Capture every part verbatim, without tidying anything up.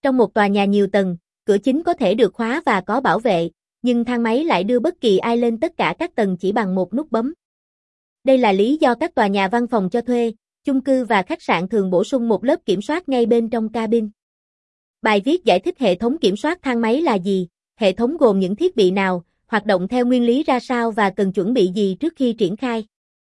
Trong một tòa nhà nhiều tầng, cửa chính có thể được khóa và có bảo vệ, nhưng thang máy lại đưa bất kỳ ai lên tất cả các tầng chỉ bằng một nút bấm. Đây là lý do các tòa nhà văn phòng cho thuê, chung cư và khách sạn thường bổ sung một lớp kiểm soát ngay bên trong cabin. Bài viết giải thích hệ thống kiểm soát thang máy là gì, hệ thống gồm những thiết bị nào, hoạt động theo nguyên lý ra sao và cần chuẩn bị gì trước khi triển khai.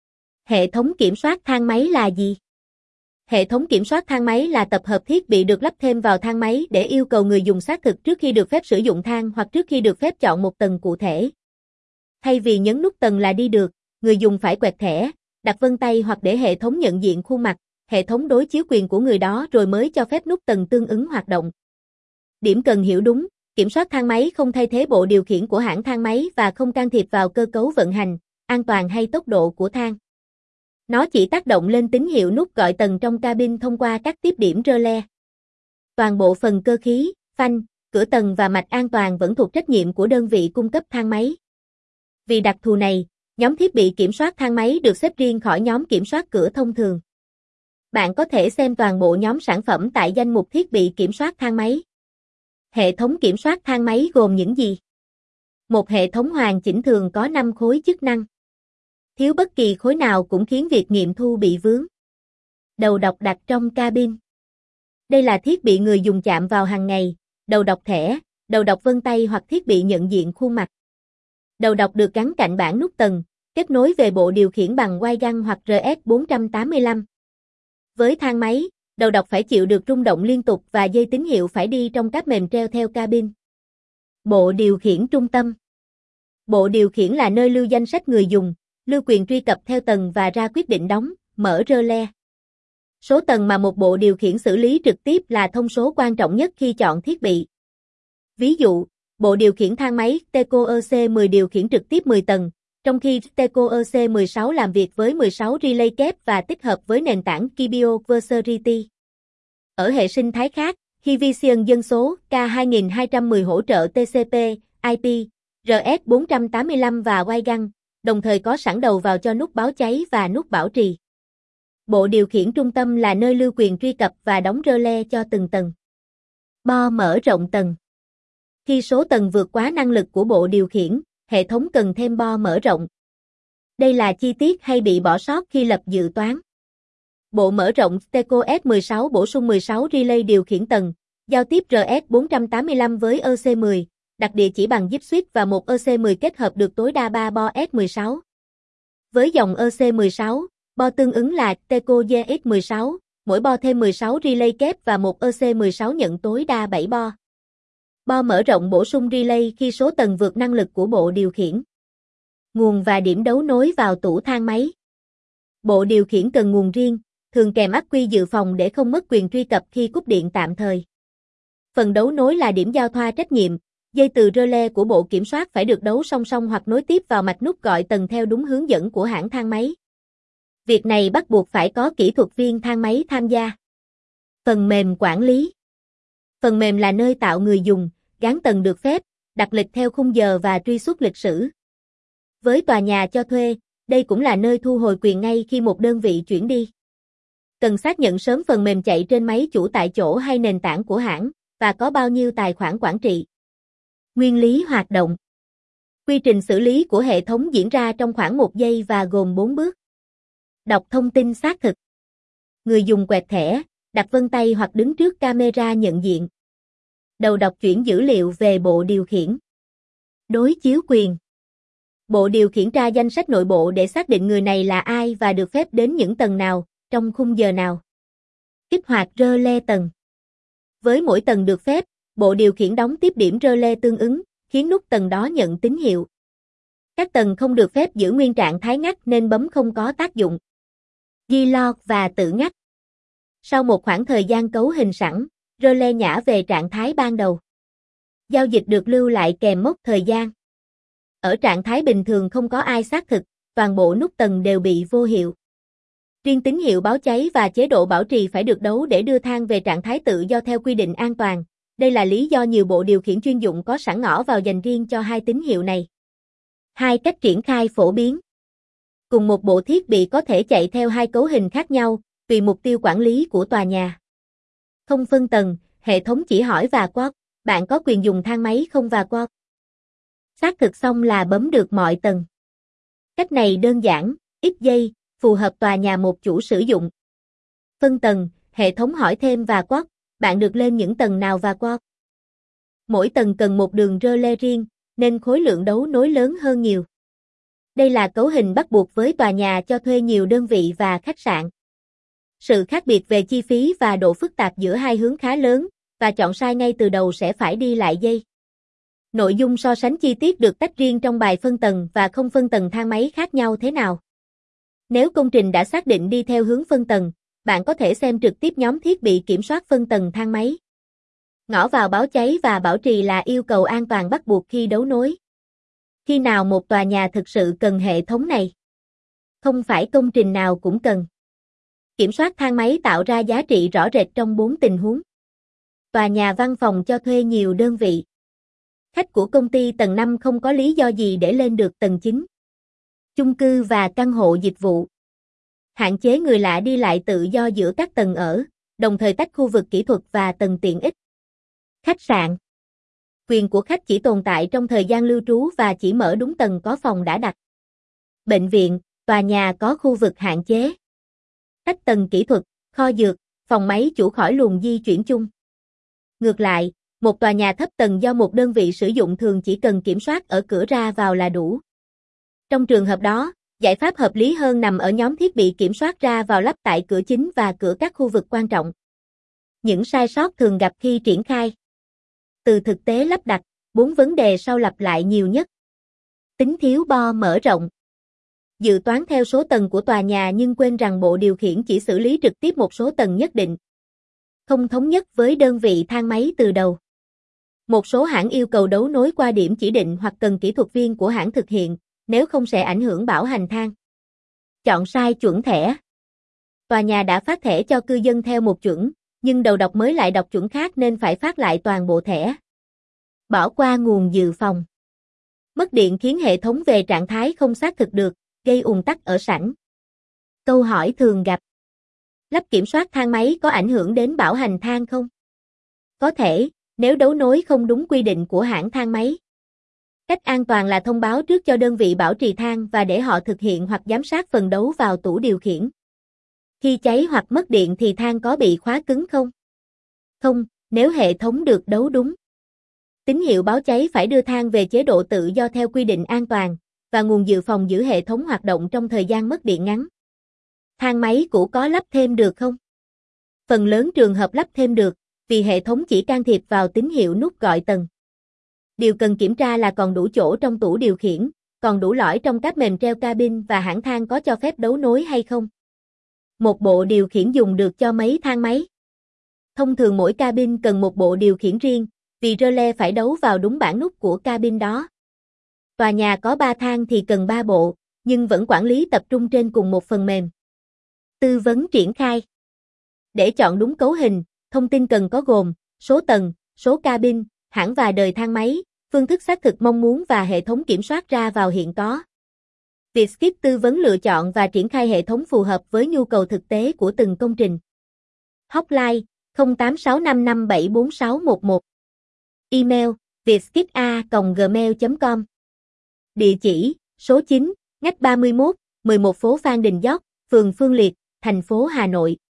Hệ thống kiểm soát thang máy là gì? Hệ thống kiểm soát thang máy là tập hợp thiết bị được lắp thêm vào thang máy để yêu cầu người dùng xác thực trước khi được phép sử dụng thang hoặc trước khi được phép chọn một tầng cụ thể. Thay vì nhấn nút tầng là đi được, người dùng phải quẹt thẻ, đặt vân tay hoặc để hệ thống nhận diện khuôn mặt, hệ thống đối chiếu quyền của người đó rồi mới cho phép nút tầng tương ứng hoạt động. Điểm cần hiểu đúng, kiểm soát thang máy không thay thế bộ điều khiển của hãng thang máy và không can thiệp vào cơ cấu vận hành, an toàn hay tốc độ của thang. Nó chỉ tác động lên tín hiệu nút gọi tầng trong cabin thông qua các tiếp điểm rơ le. Toàn bộ phần cơ khí, phanh, cửa tầng và mạch an toàn vẫn thuộc trách nhiệm của đơn vị cung cấp thang máy. Vì đặc thù này, nhóm thiết bị kiểm soát thang máy được xếp riêng khỏi nhóm kiểm soát cửa thông thường. Bạn có thể xem toàn bộ nhóm sản phẩm tại danh mục thiết bị kiểm soát thang máy. Hệ thống kiểm soát thang máy gồm những gì? Một hệ thống hoàn chỉnh thường có năm khối chức năng. Thiếu bất kỳ khối nào cũng khiến việc nghiệm thu bị vướng. Đầu đọc đặt trong cabin. Đây là thiết bị người dùng chạm vào hàng ngày, đầu đọc thẻ, đầu đọc vân tay hoặc thiết bị nhận diện khuôn mặt. Đầu đọc được gắn cạnh bảng nút tầng, kết nối về bộ điều khiển bằng quai găng hoặc R S bốn tám lăm. Với thang máy, đầu đọc phải chịu được rung động liên tục và dây tín hiệu phải đi trong cáp mềm treo theo cabin. Bộ điều khiển trung tâm. Bộ điều khiển là nơi lưu danh sách người dùng, lưu quyền truy cập theo tầng và ra quyết định đóng, mở rơ le. Số tầng mà một bộ điều khiển xử lý trực tiếp là thông số quan trọng nhất khi chọn thiết bị. Ví dụ, bộ điều khiển thang máy Teco E C mười điều khiển trực tiếp mười tầng, trong khi Teco E C mười sáu làm việc với mười sáu relay kép và tích hợp với nền tảng Kibio Versatility. Ở hệ sinh thái khác, Hivisian dân số K hai hai một không hỗ trợ T C P, I P, R S bốn tám lăm và quai găng, đồng thời có sẵn đầu vào cho nút báo cháy và nút bảo trì. Bộ điều khiển trung tâm là nơi lưu quyền truy cập và đóng rơ le cho từng tầng. Bo mở rộng tầng. Khi số tầng vượt quá năng lực của bộ điều khiển, hệ thống cần thêm bo mở rộng. Đây là chi tiết hay bị bỏ sót khi lập dự toán. Bộ mở rộng Teco S mười sáu bổ sung mười sáu relay điều khiển tầng, giao tiếp R S bốn tám lăm với E C mười, đặt địa chỉ bằng zip switch và một E C mười kết hợp được tối đa ba bo S mười sáu. Với dòng E C mười sáu, bo tương ứng là Teco G X mười sáu, mỗi bo thêm mười sáu relay kép và một E C mười sáu nhận tối đa bảy bo. Bo mở rộng bổ sung relay khi số tầng vượt năng lực của bộ điều khiển. Nguồn và điểm đấu nối vào tủ thang máy. Bộ điều khiển cần nguồn riêng, thường kèm ắc quy dự phòng để không mất quyền truy cập khi cúp điện tạm thời. Phần đấu nối là điểm giao thoa trách nhiệm, dây từ rơ le của bộ kiểm soát phải được đấu song song hoặc nối tiếp vào mạch nút gọi tầng theo đúng hướng dẫn của hãng thang máy. Việc này bắt buộc phải có kỹ thuật viên thang máy tham gia. Phần mềm quản lý. Phần mềm là nơi tạo người dùng, gắn tầng được phép, đặt lịch theo khung giờ và truy xuất lịch sử. Với tòa nhà cho thuê, đây cũng là nơi thu hồi quyền ngay khi một đơn vị chuyển đi. Cần xác nhận sớm phần mềm chạy trên máy chủ tại chỗ hay nền tảng của hãng, và có bao nhiêu tài khoản quản trị. Nguyên lý hoạt động. Quy trình xử lý của hệ thống diễn ra trong khoảng một giây và gồm bốn bước. Đọc thông tin xác thực. Người dùng quẹt thẻ, đặt vân tay hoặc đứng trước camera nhận diện. Đầu đọc chuyển dữ liệu về bộ điều khiển. Đối chiếu quyền. Bộ điều khiển tra danh sách nội bộ để xác định người này là ai và được phép đến những tầng nào, trong khung giờ nào. Kích hoạt rơ le tầng. Với mỗi tầng được phép, bộ điều khiển đóng tiếp điểm rơ le tương ứng, khiến nút tầng đó nhận tín hiệu. Các tầng không được phép giữ nguyên trạng thái ngắt nên bấm không có tác dụng. Ghi log và tự ngắt. Sau một khoảng thời gian cấu hình sẵn, rơ le nhả về trạng thái ban đầu. Giao dịch được lưu lại kèm mốc thời gian. Ở trạng thái bình thường không có ai xác thực, toàn bộ nút tầng đều bị vô hiệu. Riêng tín hiệu báo cháy và chế độ bảo trì phải được đấu để đưa thang về trạng thái tự do theo quy định an toàn. Đây là lý do nhiều bộ điều khiển chuyên dụng có sẵn ngõ vào dành riêng cho hai tín hiệu này. Hai cách triển khai phổ biến. Cùng một bộ thiết bị có thể chạy theo hai cấu hình khác nhau, tùy mục tiêu quản lý của tòa nhà. Không phân tầng, hệ thống chỉ hỏi và quát, bạn có quyền dùng thang máy không và quát. Xác thực xong là bấm được mọi tầng. Cách này đơn giản, ít giây, phù hợp tòa nhà một chủ sử dụng. Phân tầng, hệ thống hỏi thêm và quát, bạn được lên những tầng nào và quát. Mỗi tầng cần một đường rơ le riêng, nên khối lượng đấu nối lớn hơn nhiều. Đây là cấu hình bắt buộc với tòa nhà cho thuê nhiều đơn vị và khách sạn. Sự khác biệt về chi phí và độ phức tạp giữa hai hướng khá lớn, và chọn sai ngay từ đầu sẽ phải đi lại dây. Nội dung so sánh chi tiết được tách riêng trong bài phân tầng và không phân tầng thang máy khác nhau thế nào. Nếu công trình đã xác định đi theo hướng phân tầng, bạn có thể xem trực tiếp nhóm thiết bị kiểm soát phân tầng thang máy. Ngõ vào báo cháy và bảo trì là yêu cầu an toàn bắt buộc khi đấu nối. Khi nào một tòa nhà thực sự cần hệ thống này? Không phải công trình nào cũng cần. Kiểm soát thang máy tạo ra giá trị rõ rệt trong bốn tình huống. Tòa nhà văn phòng cho thuê nhiều đơn vị. Khách của công ty tầng năm không có lý do gì để lên được tầng chín. Chung cư và căn hộ dịch vụ. Hạn chế người lạ đi lại tự do giữa các tầng ở, đồng thời tách khu vực kỹ thuật và tầng tiện ích. Khách sạn. Quyền của khách chỉ tồn tại trong thời gian lưu trú và chỉ mở đúng tầng có phòng đã đặt. Bệnh viện, tòa nhà có khu vực hạn chế. Tách tầng kỹ thuật, kho dược, phòng máy chủ khỏi luồng di chuyển chung. Ngược lại, một tòa nhà thấp tầng do một đơn vị sử dụng thường chỉ cần kiểm soát ở cửa ra vào là đủ. Trong trường hợp đó, giải pháp hợp lý hơn nằm ở nhóm thiết bị kiểm soát ra vào lắp tại cửa chính và cửa các khu vực quan trọng. Những sai sót thường gặp khi triển khai. Từ thực tế lắp đặt, bốn vấn đề sau lặp lại nhiều nhất. Tính thiếu bo mở rộng. Dự toán theo số tầng của tòa nhà nhưng quên rằng bộ điều khiển chỉ xử lý trực tiếp một số tầng nhất định. Không thống nhất với đơn vị thang máy từ đầu. Một số hãng yêu cầu đấu nối qua điểm chỉ định hoặc cần kỹ thuật viên của hãng thực hiện, nếu không sẽ ảnh hưởng bảo hành thang. Chọn sai chuẩn thẻ. Tòa nhà đã phát thẻ cho cư dân theo một chuẩn, nhưng đầu đọc mới lại đọc chuẩn khác nên phải phát lại toàn bộ thẻ. Bỏ qua nguồn dự phòng. Mất điện khiến hệ thống về trạng thái không xác thực được, gây ùn tắc ở sảnh. Câu hỏi thường gặp. Lắp kiểm soát thang máy có ảnh hưởng đến bảo hành thang không? Có thể, nếu đấu nối không đúng quy định của hãng thang máy. Cách an toàn là thông báo trước cho đơn vị bảo trì thang và để họ thực hiện hoặc giám sát phần đấu vào tủ điều khiển. Khi cháy hoặc mất điện thì thang có bị khóa cứng không? Không, nếu hệ thống được đấu đúng. Tín hiệu báo cháy phải đưa thang về chế độ tự do theo quy định an toàn, và nguồn dự phòng giữ hệ thống hoạt động trong thời gian mất điện ngắn. Thang máy cũ có lắp thêm được không? Phần lớn trường hợp lắp thêm được, vì hệ thống chỉ can thiệp vào tín hiệu nút gọi tầng. Điều cần kiểm tra là còn đủ chỗ trong tủ điều khiển, còn đủ lõi trong cáp mềm treo cabin và hãng thang có cho phép đấu nối hay không. Một bộ điều khiển dùng được cho mấy thang máy. Thông thường mỗi cabin cần một bộ điều khiển riêng, vì rơ le phải đấu vào đúng bản nút của cabin đó. Tòa nhà có ba thang thì cần ba bộ, nhưng vẫn quản lý tập trung trên cùng một phần mềm. Tư vấn triển khai. Để chọn đúng cấu hình, thông tin cần có gồm số tầng, số cabin, hãng và đời thang máy, phương thức xác thực mong muốn và hệ thống kiểm soát ra vào hiện có. Vietskip tư vấn lựa chọn và triển khai hệ thống phù hợp với nhu cầu thực tế của từng công trình. Hotline không tám sáu năm năm bảy bốn sáu một một. Email vietskip a còng gmail chấm com. Địa chỉ số chín, ngách ba mươi mốt, mười một phố Phan Đình Giót, phường Phương Liệt, thành phố Hà Nội.